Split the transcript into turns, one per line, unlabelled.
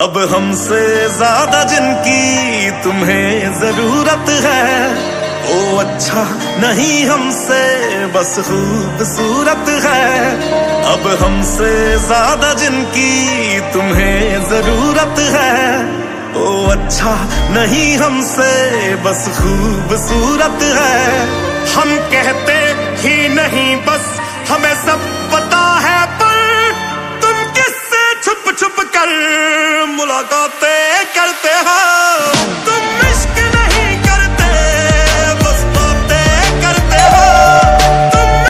अब हमसे ज्यादा जिनकी तुम्हें जरूरत है, वो अच्छा नहीं हमसे बस खूबसूरत है। अब हमसे ज्यादा जिनकी तुम्हें जरूरत है, वो अच्छा नहीं हमसे बस खूबसूरत है। हम कहते ही नहीं बस हमें सब पता है, पर तुम किससे छुप छुप कर मुलाकातें करते हैं।